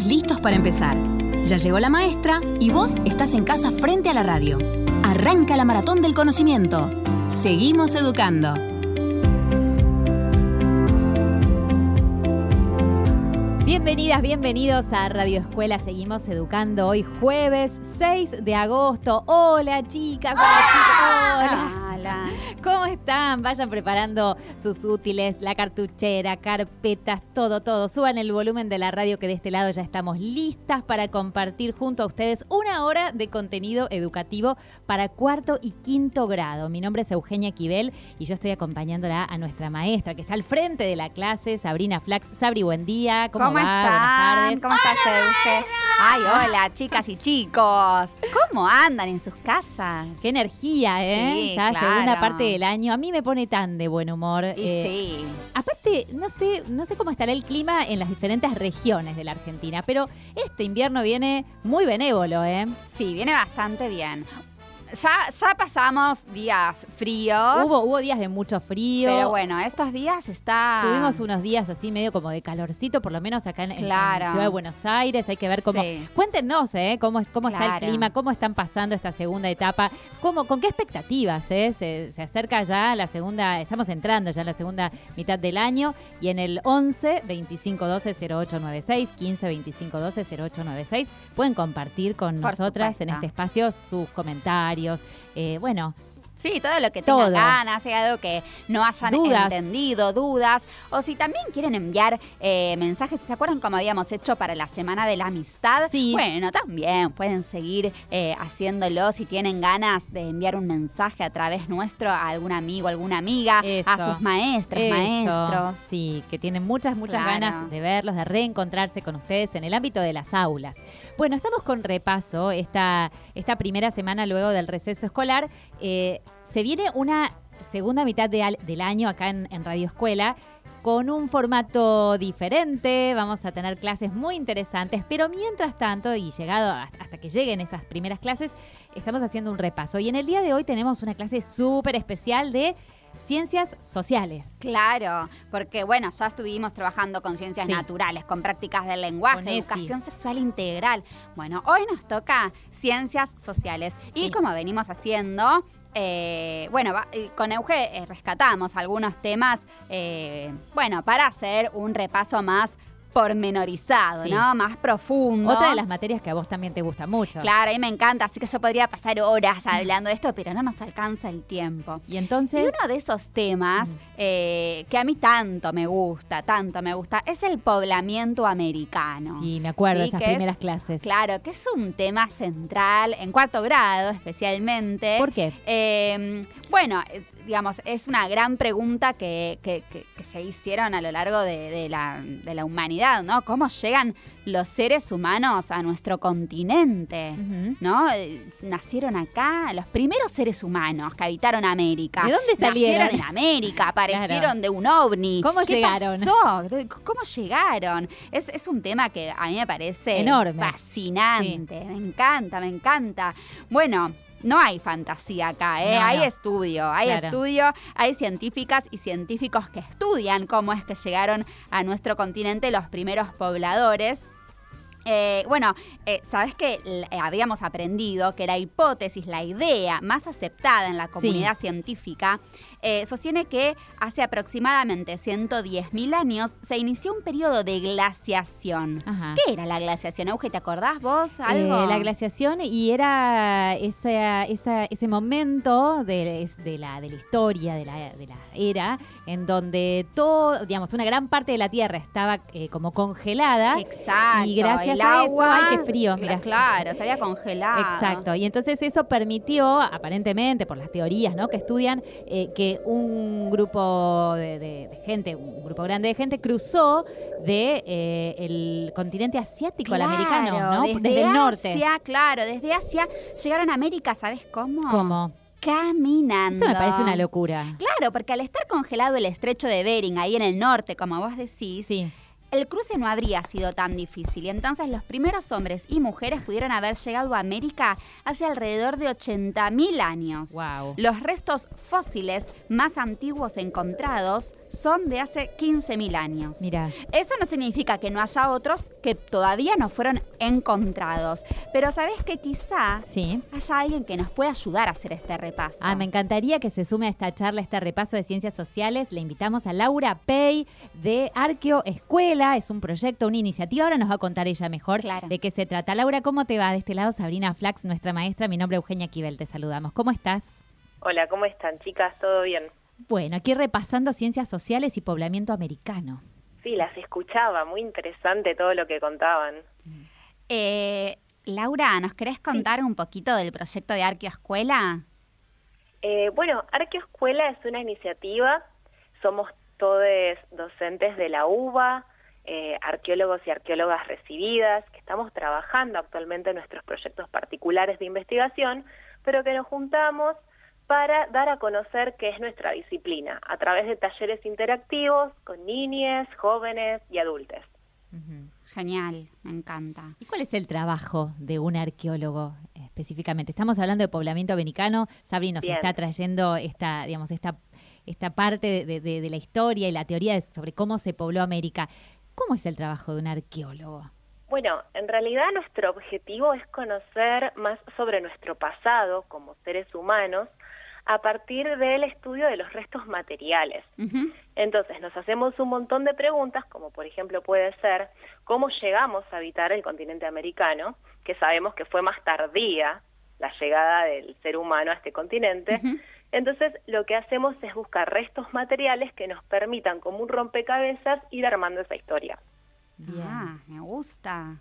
Estamos listos para empezar. Ya llegó la maestra y vos estás en casa frente a la radio. Arranca la maratón del conocimiento. Seguimos educando. Bienvenidas, bienvenidos a Radio Escuela. Seguimos educando hoy jueves 6 de agosto. Hola chicas, hola chicos, hola. ¿Cómo están? Vayan preparando sus útiles, la cartuchera, carpetas, todo. Suban el volumen de la radio que de este lado ya estamos listas para compartir junto a ustedes una hora de contenido educativo para cuarto y quinto grado. Mi nombre es Eugenia Quibel y yo estoy acompañándola a nuestra maestra que está al frente de la clase, Sabrina Flax. Sabri, buen día. ¿Cómo va? están? Buenas tardes. ¿Cómo estás, Euge? Ay, hola, chicas y chicos. ¿Cómo andan en sus casas? Qué energía, ¿eh? Sí, ya claro. segunda parte del año. A mí me pone tan de buen humor. Y sí. Aparte, no sé cómo estará el clima en las diferentes regiones de la Argentina, pero este invierno viene muy benévolo, ¿eh? Sí, viene bastante bien. Ya pasamos días fríos. Hubo días de mucho frío. Pero bueno, estos días Tuvimos unos días así medio como de calorcito, por lo menos acá en la ciudad de Buenos Aires. Hay que ver cómo... Sí. Cuéntenos, cómo está el clima, cómo están pasando esta segunda etapa, con qué expectativas, Se acerca ya la segunda, estamos entrando ya en la segunda mitad del año y en el 11 25 12 0896, 15 25 12 0896 pueden compartir con nosotras en este espacio sus comentarios. Bueno, sí, todo lo que tengan ganas, hay algo que no hayan entendido, dudas, o si también quieren enviar mensajes, ¿se acuerdan cómo habíamos hecho para la Semana de la Amistad? Sí. Bueno, también pueden seguir haciéndolo si tienen ganas de enviar un mensaje a través nuestro a algún amigo, alguna amiga, a sus maestros. Sí, que tienen muchas ganas de verlos, de reencontrarse con ustedes en el ámbito de las aulas. Bueno, estamos con repaso esta primera semana luego del receso escolar. Se viene una segunda mitad del año acá en Radio Escuela con un formato diferente. Vamos a tener clases muy interesantes, pero mientras tanto, y llegado hasta que lleguen esas primeras clases, estamos haciendo un repaso. Y en el día de hoy tenemos una clase súper especial de Ciencias Sociales. Claro, porque bueno, ya estuvimos trabajando con ciencias naturales, con prácticas del lenguaje, educación sexual integral. Bueno, hoy nos toca Ciencias Sociales. Sí. Y como venimos haciendo... con Euge rescatamos algunos temas, para hacer un repaso más pormenorizado, ¿no? Más profundo. Otra de las materias que a vos también te gusta mucho. Claro, a mí me encanta, así que yo podría pasar horas hablando de esto, pero no nos alcanza el tiempo. Y entonces... Y uno de esos temas que a mí tanto me gusta, es el poblamiento americano. Sí, me acuerdo de esas primeras clases. Claro, que es un tema central, en cuarto grado especialmente. ¿Por qué? Digamos, es una gran pregunta que se hicieron a lo largo de la humanidad, ¿no? ¿Cómo llegan los seres humanos a nuestro continente? Uh-huh. ¿No? Nacieron acá los primeros seres humanos que habitaron América. ¿De dónde salieron? Nacieron en América, aparecieron de un ovni. ¿Cómo ¿Qué llegaron? pasó? ¿Cómo llegaron? Es un tema que a mí me parece enorme, fascinante. Sí. Me encanta. Bueno, no hay fantasía acá, hay estudio, hay científicas y científicos que estudian cómo es que llegaron a nuestro continente los primeros pobladores. Sabes que habíamos aprendido que la hipótesis, la idea más aceptada en la comunidad científica sostiene que hace aproximadamente 110.000 años se inició un periodo de glaciación. Ajá. ¿Qué era la glaciación, Euge? ¿Te acordás vos algo? La glaciación, y era ese momento de la historia, de la era, en donde una gran parte de la Tierra estaba como congelada. Exacto. Y gracias el a agua, eso, ¡ay, qué frío! Mirá. Claro, se había congelado. Exacto. Y entonces eso permitió, aparentemente, por las teorías, ¿no?, que estudian, que un grupo de gente, un grupo grande de gente, cruzó el continente asiático al americano, ¿no? Desde el norte. Desde Asia llegaron a América, ¿sabes cómo? ¿Cómo? Caminando. Eso me parece una locura. Claro, porque al estar congelado el estrecho de Bering, ahí en el norte, como vos decís, sí, el cruce no habría sido tan difícil y entonces los primeros hombres y mujeres pudieron haber llegado a América hace alrededor de 80.000 años. Wow. Los restos fósiles más antiguos encontrados son de hace 15.000 años. Mira. Eso no significa que no haya otros que todavía no fueron encontrados, pero ¿sabés que quizá Sí. haya alguien que nos pueda ayudar a hacer este repaso? Me encantaría que se sume a esta charla, a este repaso de ciencias sociales. Le invitamos a Laura Pey de Arqueoescuela. Es un proyecto, una iniciativa. Ahora nos va a contar ella mejor Claro. de qué se trata. Laura, ¿cómo te va? De este lado, Sabrina Flax, nuestra maestra. Mi nombre es Eugenia Kibel. Te saludamos. ¿Cómo estás? Hola, ¿cómo están, chicas? ¿Todo bien? Bueno, aquí repasando ciencias sociales y poblamiento americano. Sí, las escuchaba, muy interesante todo lo que contaban. Laura, ¿nos querés contar un poquito del proyecto de Arqueoescuela? Bueno, Arqueoescuela es una iniciativa, somos todos docentes de la UBA, arqueólogos y arqueólogas recibidas, que estamos trabajando actualmente en nuestros proyectos particulares de investigación, pero que nos juntamos para dar a conocer qué es nuestra disciplina, a través de talleres interactivos con niñes, jóvenes y adultos. Uh-huh. Genial, me encanta. ¿Y cuál es el trabajo de un arqueólogo específicamente? Estamos hablando de poblamiento americano. Sabri nos Bien. está trayendo esta parte de la historia y la teoría sobre cómo se pobló América. ¿Cómo es el trabajo de un arqueólogo? Bueno, en realidad nuestro objetivo es conocer más sobre nuestro pasado como seres humanos a partir del estudio de los restos materiales. Uh-huh. Entonces nos hacemos un montón de preguntas, como por ejemplo puede ser, ¿cómo llegamos a habitar el continente americano? Que sabemos que fue más tardía la llegada del ser humano a este continente. Uh-huh. Entonces lo que hacemos es buscar restos materiales que nos permitan, como un rompecabezas, ir armando esa historia. Bien. Me gusta.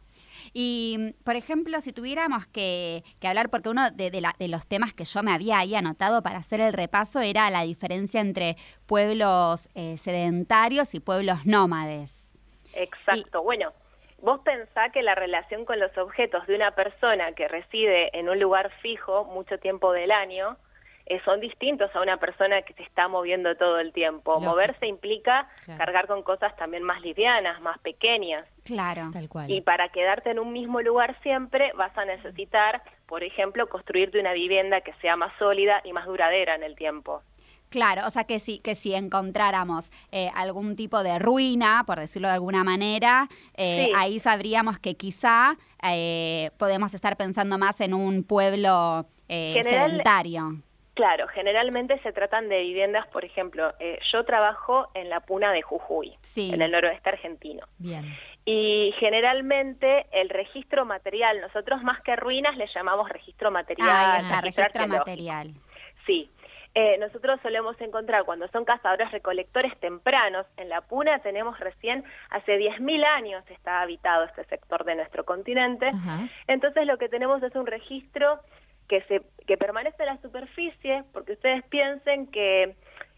Y, por ejemplo, si tuviéramos que hablar, porque uno de los temas que yo me había ahí anotado para hacer el repaso era la diferencia entre pueblos sedentarios y pueblos nómades. Exacto. Bueno, vos pensá que la relación con los objetos de una persona que reside en un lugar fijo mucho tiempo del año son distintos a una persona que se está moviendo todo el tiempo. Lógico. Moverse implica Claro. cargar con cosas también más livianas, más pequeñas. Claro. Tal cual. Y para quedarte en un mismo lugar siempre vas a necesitar, por ejemplo, construirte una vivienda que sea más sólida y más duradera en el tiempo. Claro, o sea que si encontráramos algún tipo de ruina, por decirlo de alguna manera, Sí. ahí sabríamos que quizá podemos estar pensando más en un pueblo sedentario. Claro, generalmente se tratan de viviendas, por ejemplo, yo trabajo en la Puna de Jujuy, Sí. en el noroeste argentino. Bien. Y generalmente el registro material, nosotros más que ruinas le llamamos registro material. Ahí está, registro arqueológico. material. Sí. Nosotros solemos encontrar cuando son cazadores recolectores tempranos. En la Puna tenemos recién, hace 10.000 años está habitado este sector de nuestro continente. Ajá. Entonces lo que tenemos es un registro que permanece en la superficie, porque ustedes piensen que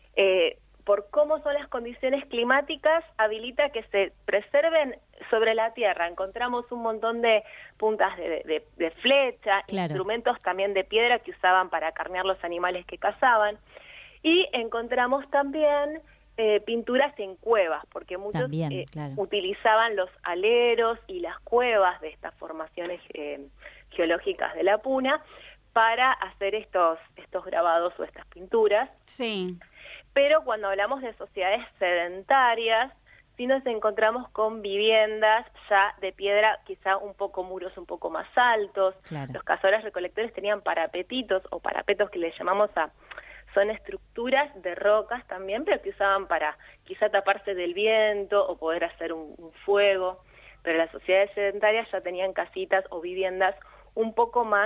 por cómo son las condiciones climáticas, habilita que se preserven sobre la tierra. Encontramos un montón de puntas de flecha, Claro. instrumentos también de piedra que usaban para acarnear los animales que cazaban, y encontramos también pinturas en cuevas, porque muchos También, claro. utilizaban los aleros y las cuevas de estas formaciones geológicas de la Puna para hacer estos grabados o estas pinturas. Sí. Pero cuando hablamos de sociedades sedentarias, sí nos encontramos con viviendas ya de piedra, quizá un poco muros un poco más altos. Claro. Los cazadores recolectores tenían parapetitos o parapetos que le llamamos son estructuras de rocas también, pero que usaban para quizá taparse del viento o poder hacer un fuego. Pero las sociedades sedentarias ya tenían casitas o viviendas un poco más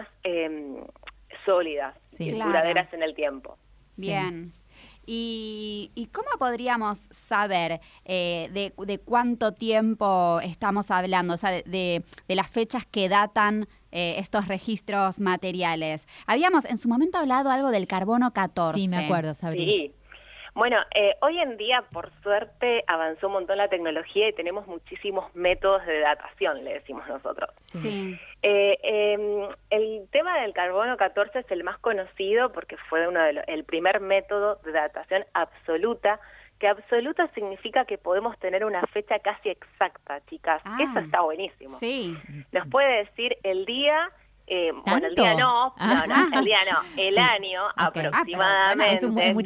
sólidas, Sí. Claro. duraderas en el tiempo. Bien. ¿Y cómo podríamos saber de cuánto tiempo estamos hablando? O sea, de las fechas que datan estos registros materiales. Habíamos en su momento hablado algo del carbono 14. Sí, me acuerdo, Sabrina. Sí. Bueno, hoy en día, por suerte, avanzó un montón la tecnología y tenemos muchísimos métodos de datación, le decimos nosotros. Sí. El tema del carbono 14 es el más conocido porque fue el primer método de datación absoluta que absoluto significa que podemos tener una fecha casi exacta, chicas. Eso está buenísimo. Sí. Nos puede decir el día, bueno, el día no, el día no, el año aproximadamente,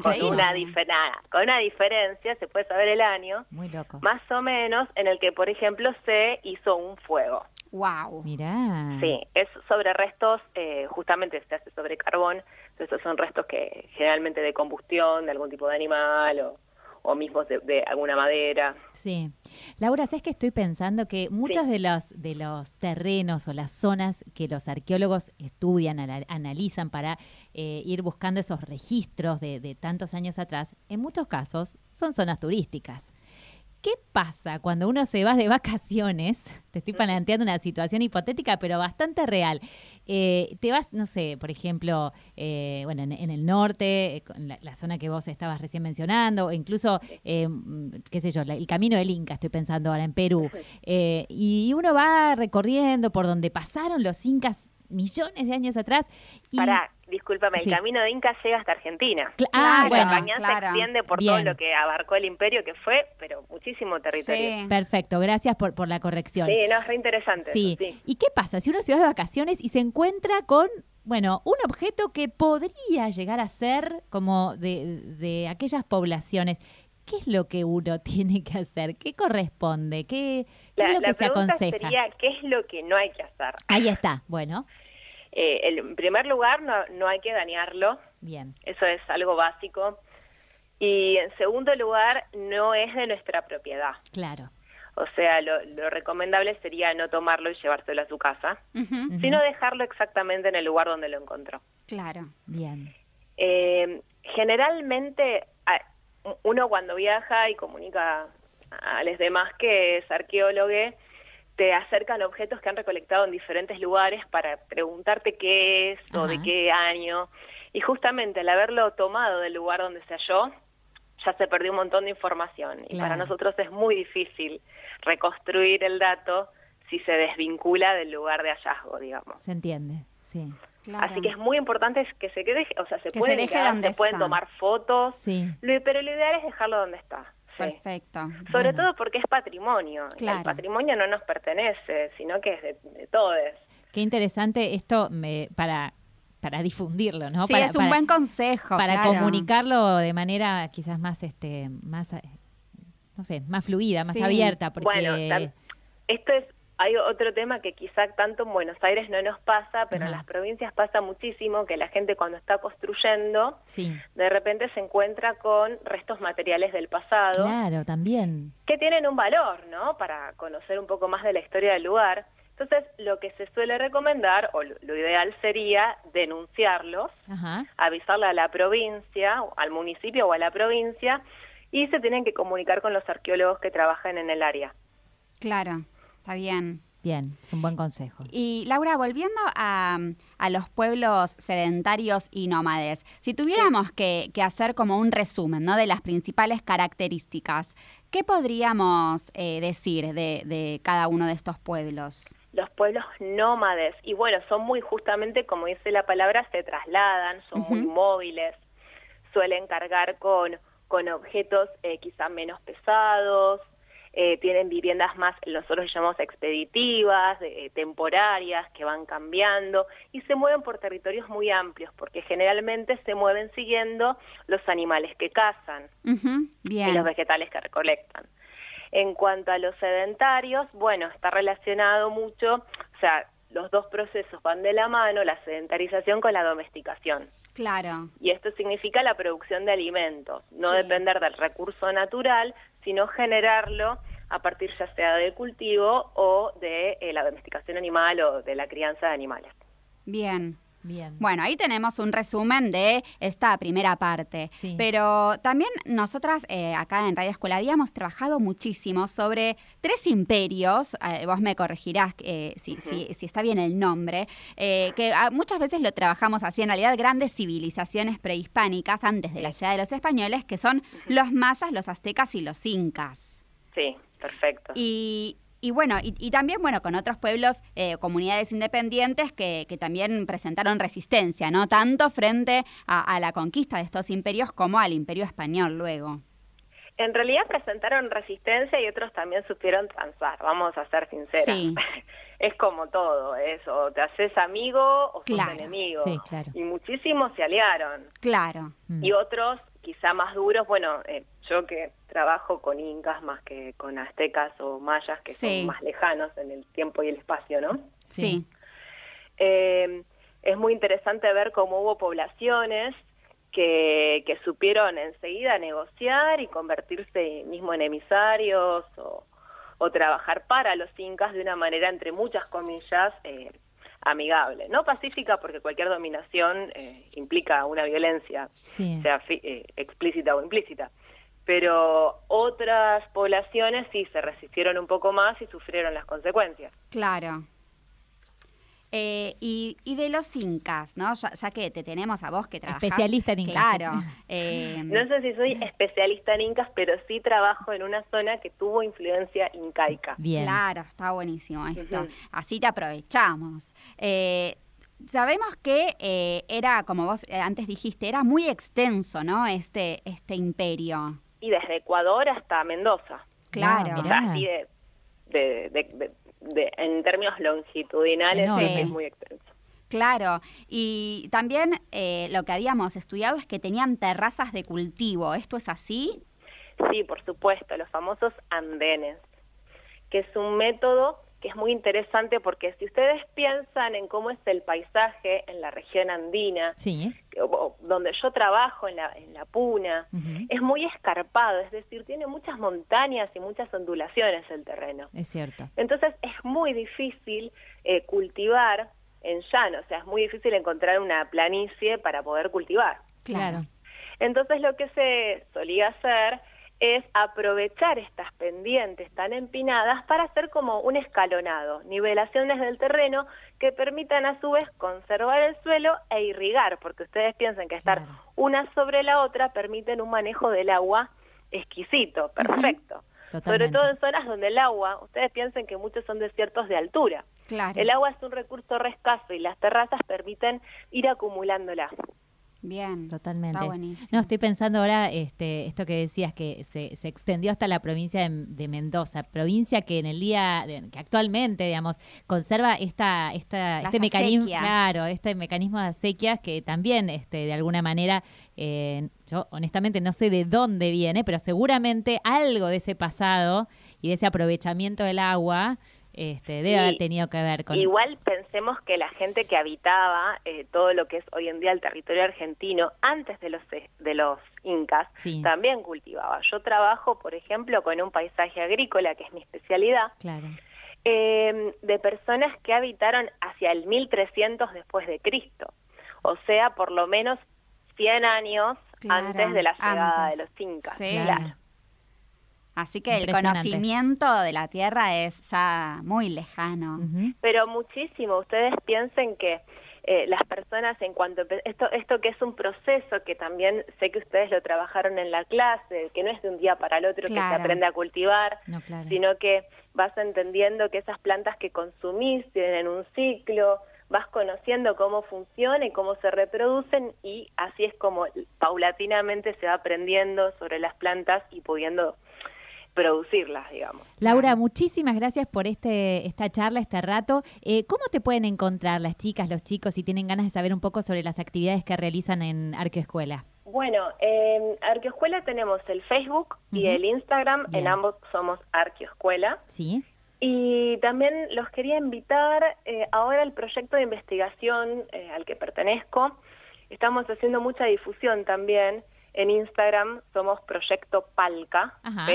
con una diferencia, se puede saber el año, muy loco, más o menos, en el que, por ejemplo, se hizo un fuego. Wow. Mirá. Sí, es sobre restos, justamente se hace sobre carbón, entonces son restos que generalmente de combustión, de algún tipo de animal o mismos de alguna madera. Sí. Laura, ¿sabes que estoy pensando que muchos de los terrenos o las zonas que los arqueólogos estudian, analizan para ir buscando esos registros de tantos años atrás, en muchos casos son zonas turísticas? ¿Qué pasa cuando uno se va de vacaciones? Te estoy planteando una situación hipotética, pero bastante real. Te vas, no sé, por ejemplo, bueno, en el norte, la zona que vos estabas recién mencionando, o incluso, qué sé yo, el Camino del Inca, estoy pensando ahora en Perú. Y uno va recorriendo por donde pasaron los incas millones de años atrás. Discúlpame, el Camino de Inca llega hasta Argentina. Bueno, se extiende por todo lo que abarcó el imperio, que fue, pero muchísimo territorio. Sí. Perfecto, gracias por la corrección. Sí, no, es re interesante. Sí. Eso, sí. ¿Y qué pasa si uno se va de vacaciones y se encuentra con, bueno, un objeto que podría llegar a ser como de aquellas poblaciones? ¿Qué es lo que uno tiene que hacer? ¿Qué corresponde? ¿Qué es lo que se aconseja? La pregunta sería, ¿qué es lo que no hay que hacer? Ahí está, bueno. En primer lugar, no hay que dañarlo. Bien. Eso es algo básico. Y en segundo lugar, no es de nuestra propiedad. Claro. O sea, lo recomendable sería no tomarlo y llevárselo a su casa, sino dejarlo exactamente en el lugar donde lo encontró. Claro. Bien. Generalmente, uno cuando viaja y comunica a los demás que es arqueólogo, te acercan objetos que han recolectado en diferentes lugares para preguntarte qué es o de qué año. Y justamente al haberlo tomado del lugar donde se halló, ya se perdió un montón de información. Y para nosotros es muy difícil reconstruir el dato si se desvincula del lugar de hallazgo, digamos. Se entiende, sí. Claro. Así que es muy importante que se quede, o sea, se pueden pueden tomar fotos, sí. Pero lo ideal es dejarlo donde está. Perfecto. Sobre todo porque es patrimonio. Claro. El patrimonio no nos pertenece, sino que es de todos. Qué interesante esto para difundirlo, ¿no? Sí, es un buen consejo. Para comunicarlo de manera quizás más, más, no sé, más fluida, más abierta. Porque... Bueno, hay otro tema que quizá tanto en Buenos Aires no nos pasa, pero en las provincias pasa muchísimo, que la gente cuando está construyendo, de repente se encuentra con restos materiales del pasado. Claro, también. Que tienen un valor, ¿no? Para conocer un poco más de la historia del lugar. Entonces, lo que se suele recomendar, o lo ideal sería denunciarlos, avisarle a la provincia, al municipio o a la provincia, y se tienen que comunicar con los arqueólogos que trabajan en el área. Claro. Está bien. Bien, es un buen consejo. Y Laura, volviendo a los pueblos sedentarios y nómades, si tuviéramos que hacer como un resumen, ¿no?, de las principales características, ¿qué podríamos decir de cada uno de estos pueblos? Los pueblos nómades, y bueno, son muy justamente, como dice la palabra, se trasladan, son muy móviles, suelen cargar con objetos quizá menos pesados, tienen viviendas más, nosotros llamamos expeditivas, temporarias, que van cambiando, y se mueven por territorios muy amplios, porque generalmente se mueven siguiendo los animales que cazan y los vegetales que recolectan. En cuanto a los sedentarios, bueno, está relacionado mucho, o sea, los dos procesos van de la mano, la sedentarización con la domesticación. Claro. Y esto significa la producción de alimentos, no depender del recurso natural, sino generarlo a partir ya sea del cultivo o de la domesticación animal o de la crianza de animales. Bien. Bien. Bueno, ahí tenemos un resumen de esta primera parte. Sí. Pero también nosotras acá en Radio Escuela habíamos trabajado muchísimo sobre 3 imperios, vos me corregirás si está bien el nombre, que muchas veces lo trabajamos así, en realidad grandes civilizaciones prehispánicas antes de la llegada de los españoles, que son los mayas, los aztecas y los incas. Sí, perfecto. Y bueno, y también, bueno, con otros pueblos, comunidades independientes que también presentaron resistencia, ¿no? Tanto frente a la conquista de estos imperios como al imperio español luego. En realidad presentaron resistencia y otros también supieron transar, vamos a ser sinceras. Sí. Es como todo, o te haces amigo o sos enemigo. Sí, claro. Y muchísimos se aliaron. Claro. Y otros, quizá más duros, yo que trabajo con incas más que con aztecas o mayas, que son más lejanos en el tiempo y el espacio, ¿no? Sí. Es muy interesante ver cómo hubo poblaciones que supieron enseguida negociar y convertirse mismo en emisarios o trabajar para los incas de una manera, entre muchas comillas, amigable. No pacífica, porque cualquier dominación implica una violencia, sea explícita o implícita. Pero otras poblaciones sí se resistieron un poco más y sufrieron las consecuencias. Claro. Y de los incas, ¿no? Ya que te tenemos a vos que trabajás. Especialista en incas. Claro. No sé si soy especialista en incas, pero sí trabajo en una zona que tuvo influencia incaica. Bien. Claro, está buenísimo esto. Así te aprovechamos. Sabemos que era, como vos antes dijiste, era muy extenso, ¿no? Este imperio. Y desde Ecuador hasta Mendoza. Claro. Wow, Así en términos longitudinales es muy extenso. Claro, y también lo que habíamos estudiado es que tenían terrazas de cultivo. ¿Esto es así? Sí, por supuesto, los famosos andenes, que es un método que es muy interesante porque si ustedes piensan en cómo es el paisaje en la región andina, donde yo trabajo en la Puna, es muy escarpado, es decir, tiene muchas montañas y muchas ondulaciones el terreno. Es cierto. Entonces es muy difícil cultivar en llano, o sea, es muy difícil encontrar una planicie para poder cultivar. Claro. Entonces lo que se solía hacer es aprovechar estas pendientes tan empinadas para hacer como un escalonado, nivelaciones del terreno que permitan a su vez conservar el suelo e irrigar, porque ustedes piensan que estar una sobre la otra permiten un manejo del agua exquisito, perfecto. Sobre todo en zonas donde el agua, ustedes piensen que muchos son desiertos de altura. Claro. El agua es un recurso re escaso y las terrazas permiten ir acumulándola. Bien, totalmente. Está buenísimo. No, estoy pensando ahora esto que decías, que se extendió hasta la provincia de Mendoza, provincia que en el día, que actualmente, digamos, conserva este mecanismo, este mecanismo de acequias que también, de alguna manera, yo honestamente no sé de dónde viene, pero seguramente algo de ese pasado y de ese aprovechamiento del agua debe haber tenido que ver con... Igual pensemos que la gente que habitaba todo lo que es hoy en día el territorio argentino, antes de los incas, también cultivaba. Yo trabajo, por ejemplo, con un paisaje agrícola, que es mi especialidad, de personas que habitaron hacia el 1300 después de Cristo. O sea, por lo menos 100 años antes de la llegada de los incas. Sí. Claro. Así que el conocimiento de la tierra es ya muy lejano. Pero muchísimo. Ustedes piensen que las personas en cuanto... Esto que es un proceso que también sé que ustedes lo trabajaron en la clase, que no es de un día para el otro que se aprende a cultivar, sino que vas entendiendo que esas plantas que consumís tienen un ciclo, vas conociendo cómo funciona y cómo se reproducen, y así es como paulatinamente se va aprendiendo sobre las plantas y pudiendo producirlas, digamos. Laura, muchísimas gracias por esta charla, este rato. ¿Cómo te pueden encontrar las chicas, los chicos, si tienen ganas de saber un poco sobre las actividades que realizan en Arqueoescuela? Bueno, en Arqueoescuela tenemos el Facebook y el Instagram. Bien. En ambos somos Arqueoescuela. Sí. Y también los quería invitar ahora al proyecto de investigación al que pertenezco. Estamos haciendo mucha difusión también. En Instagram somos Proyecto Palca,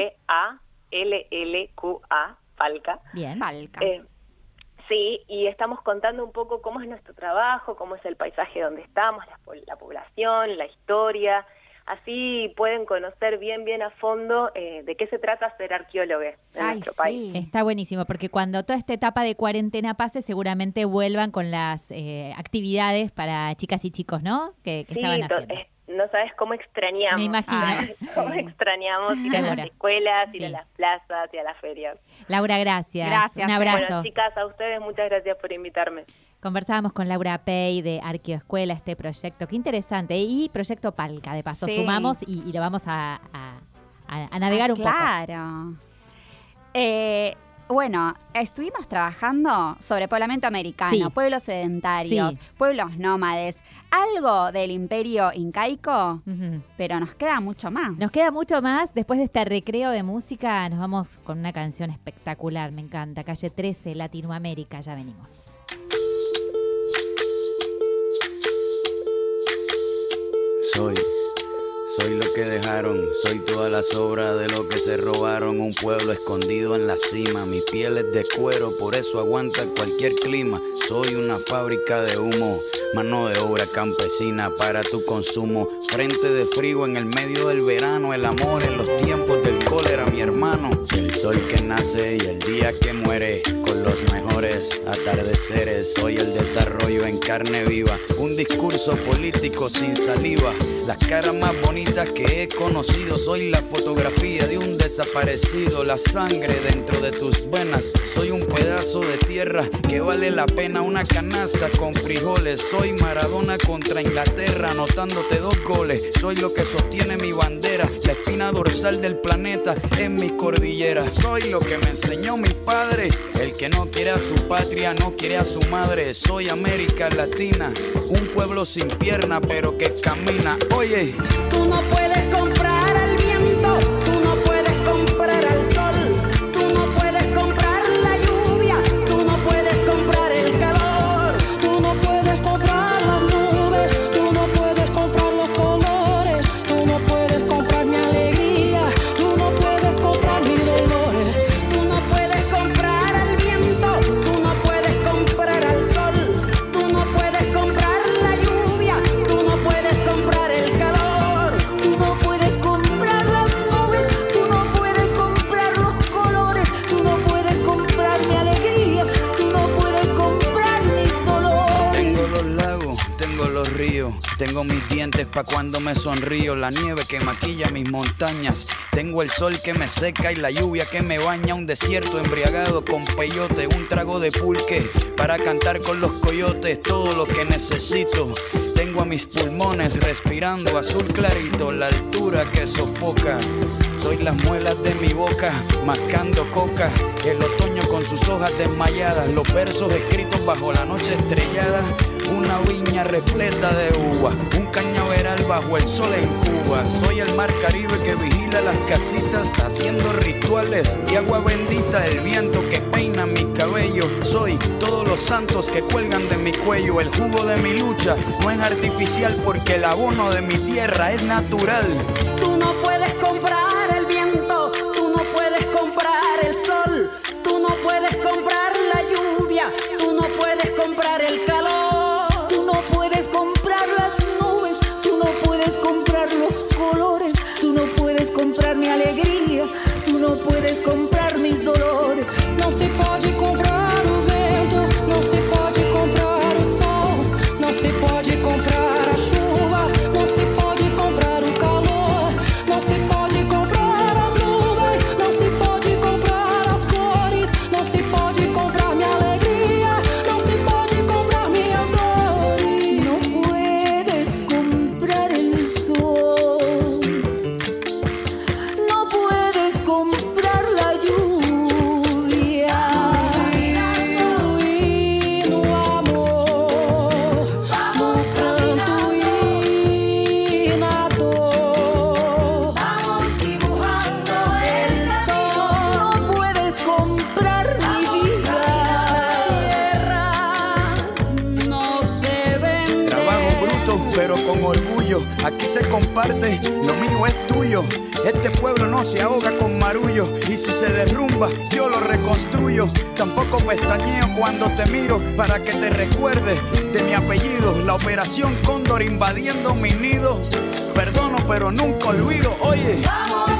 P-A-L-L-Q-A, Palca. Bien, Palca. Sí, y estamos contando un poco cómo es nuestro trabajo, cómo es el paisaje donde estamos, la población, la historia. Así pueden conocer bien a fondo de qué se trata ser arqueólogo en nuestro país. Está buenísimo, porque cuando toda esta etapa de cuarentena pase, seguramente vuelvan con las actividades para chicas y chicos, ¿no? Que estaban haciendo. No sabes cómo extrañamos. Me imagino. Cómo extrañamos ir a las escuelas, ir a las plazas y a las ferias. Laura, gracias. Gracias. Un abrazo. Bueno, chicas, a ustedes muchas gracias por invitarme. Conversábamos con Laura Pey de Arqueoescuela, este proyecto. Qué interesante. Y Proyecto Palca, de paso. Sumamos y lo vamos a a navegar un poco. Claro. Bueno, estuvimos trabajando sobre poblamiento americano, pueblos sedentarios, pueblos nómades, algo del imperio incaico, pero nos queda mucho más. Nos queda mucho más. Después de este recreo de música, nos vamos con una canción espectacular, me encanta. Calle 13, Latinoamérica, ya venimos. Soy lo que dejaron, soy toda la sobra de lo que se robaron. Un pueblo escondido en la cima, mi piel es de cuero, por eso aguanta cualquier clima. Soy una fábrica de humo, mano de obra campesina para tu consumo. Frente de frío en el medio del verano, el amor en los tiempos del cólera, mi hermano. El sol que nace y el día que muere, con los mejores atardeceres. Soy el desarrollo en carne viva, un discurso político sin saliva. Las caras más bonitas que he conocido, soy la fotografía de un desaparecido. La sangre dentro de tus venas, soy un pedazo de tierra que vale la pena una canasta con frijoles. Soy Maradona contra Inglaterra, anotándote 2 goles. Soy lo que sostiene mi bandera, la espina dorsal del planeta en mis cordilleras. Soy lo que me enseñó mi padre, el que no quiere a su patria, no quiere a su madre. Soy América Latina, un pueblo sin pierna pero que camina. Oye, tú no puedes comprar al viento, tú no puedes comprar al sol, tú no puedes comprar la lluvia, tú no puedes comprar el calor, tú no puedes comprar las nubes, tú no puedes comprar los colores, tú no puedes comprar mi alegría, tú no puedes comprar mis dolores, tú no puedes comprar al viento, tú no puedes comprar al sol, tú no puedes comprar la lluvia, tú no puedes comprar el calor, tú no puedes comprar las nubes, tú no puedes comprar los colores, tú no puedes comprar mi alegría, tú no puedes comprar mis dolores. tengo los lagos, tengo los ríos, tengo mis dientes pa' cuando me sonrío, la nieve que maquilla mis montañas, tengo el sol que me seca y la lluvia que me baña, un desierto embriagado con peyote, un trago de pulque para cantar con los coyotes, todo lo que necesito. Tengo a mis pulmones respirando azul clarito, la altura que sofoca. Soy las muelas de mi boca, mascando coca. El otoño con sus hojas desmayadas, los versos escritos bajo la noche estrellada. Una viña repleta de uva, un cañaveral bajo el sol en Cuba. Soy el mar Caribe que vigila las casitas, haciendo rituales de agua bendita. El viento que peina mi cabello. Soy todos los santos que cuelgan de mi cuello. El jugo de mi lucha no es artificial, porque el abono de mi tierra es natural. Tú no puedes comprar el viento, tú no puedes comprar el sol, tú no puedes comprar la lluvia, tú no puedes comprar el calor, tú no puedes comprar las nubes, tú no puedes comprar los colores, tú no puedes comprar mi alegría, tú no puedes comprar mis dolores. Não se pode comprar o vento, não se pode comprar o sol, não se pode comprar a chuva, não se pode comprar o calor, não se pode comprar as nuvens, não se pode comprar as cores, não se pode comprar minha alegria, não se pode comprar minhas dores. Não puedes comprar el sol, no puedes comprar la lluvia. Y no amor, vamos pranto y nado, vamos dibujando el sol. No puedes comprar mi vida, tierra no se vende. Trabajo bruto pero con orgullo, aquí se comparte, lo mío es tuyo. Este pueblo no se ahoga con marullo, y si se derrumba yo lo reconstruyo. Tampoco pestañeo cuando te miro, para que te recuerdes de mi apellido. La operación Cóndor invadiendo mi nido, perdono pero nunca olvido. Oye, Vamos